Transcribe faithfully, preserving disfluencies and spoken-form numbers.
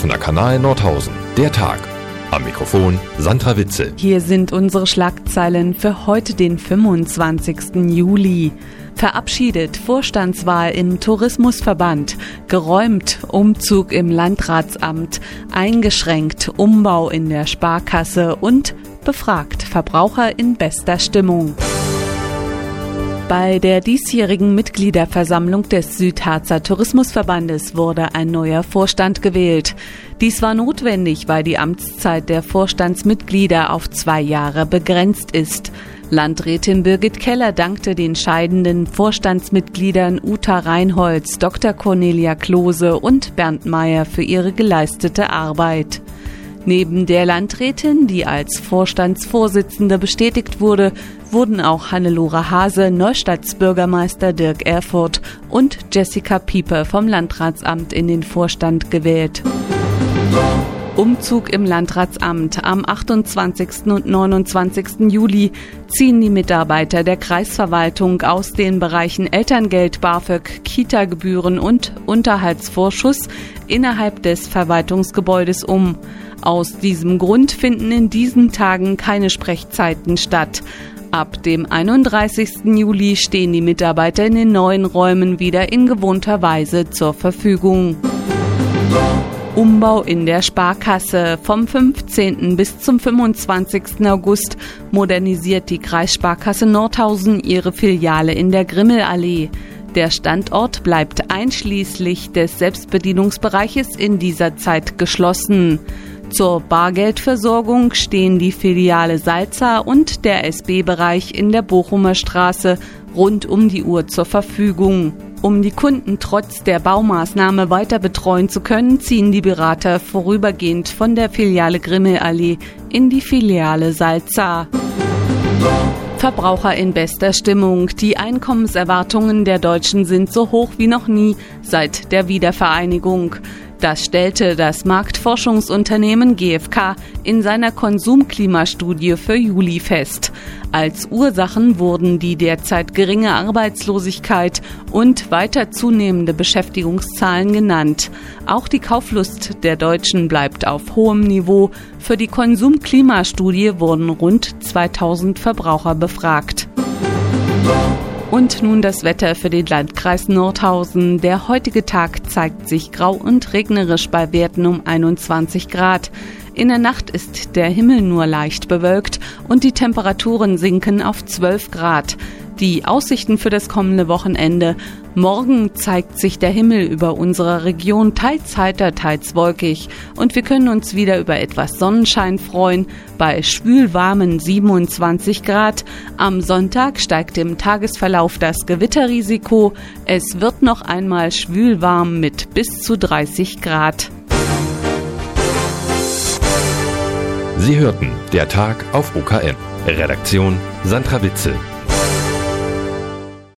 Offener Kanal Nordhausen. Der Tag. Am Mikrofon Sandra Witzel. Hier sind unsere Schlagzeilen für heute, den fünfundzwanzigsten Juli. Verabschiedet, Vorstandswahl im Tourismusverband, geräumt, Umzug im Landratsamt, eingeschränkt, Umbau in der Sparkasse und befragt, Verbraucher in bester Stimmung. Bei der diesjährigen Mitgliederversammlung des Südharzer Tourismusverbandes wurde ein neuer Vorstand gewählt. Dies war notwendig, weil die Amtszeit der Vorstandsmitglieder auf zwei Jahre begrenzt ist. Landrätin Birgit Keller dankte den scheidenden Vorstandsmitgliedern Uta Reinholz, Doktor Cornelia Klose und Bernd Meyer für ihre geleistete Arbeit. Neben der Landrätin, die als Vorstandsvorsitzende bestätigt wurde, wurden auch Hannelore Hase, Neustadts Bürgermeister Dirk Erfurt und Jessica Pieper vom Landratsamt in den Vorstand gewählt. Umzug im Landratsamt. Am achtundzwanzigsten und neunundzwanzigsten Juli ziehen die Mitarbeiter der Kreisverwaltung aus den Bereichen Elterngeld, BAföG, Kita-Gebühren und Unterhaltsvorschuss innerhalb des Verwaltungsgebäudes um. Aus diesem Grund finden in diesen Tagen keine Sprechzeiten statt. Ab dem einunddreißigsten Juli stehen die Mitarbeiter in den neuen Räumen wieder in gewohnter Weise zur Verfügung. Umbau in der Sparkasse. Vom fünfzehnten bis zum fünfundzwanzigsten August modernisiert die Kreissparkasse Nordhausen ihre Filiale in der Grimmelallee. Der Standort bleibt einschließlich des Selbstbedienungsbereiches in dieser Zeit geschlossen. Zur Bargeldversorgung stehen die Filiale Salza und der S B-Bereich in der Bochumer Straße rund um die Uhr zur Verfügung. Um die Kunden trotz der Baumaßnahme weiter betreuen zu können, ziehen die Berater vorübergehend von der Filiale Grimmelallee in die Filiale Salza. Verbraucher in bester Stimmung. Die Einkommenserwartungen der Deutschen sind so hoch wie noch nie seit der Wiedervereinigung. Das stellte das Marktforschungsunternehmen G F K in seiner Konsumklimastudie für Juli fest. Als Ursachen wurden die derzeit geringe Arbeitslosigkeit und weiter zunehmende Beschäftigungszahlen genannt. Auch die Kauflust der Deutschen bleibt auf hohem Niveau. Für die Konsumklimastudie wurden rund zweitausend Verbraucher befragt. Und nun das Wetter für den Landkreis Nordhausen. Der heutige Tag zeigt sich grau und regnerisch bei Werten um einundzwanzig Grad. In der Nacht ist der Himmel nur leicht bewölkt und die Temperaturen sinken auf zwölf Grad. Die Aussichten für das kommende Wochenende. Morgen zeigt sich der Himmel über unserer Region teils heiter, teils wolkig. Und wir können uns wieder über etwas Sonnenschein freuen bei schwülwarmen siebenundzwanzig Grad. Am Sonntag steigt im Tagesverlauf das Gewitterrisiko. Es wird noch einmal schwülwarm mit bis zu dreißig Grad. Sie hörten Der Tag auf O K M. Redaktion Sandra Witzel.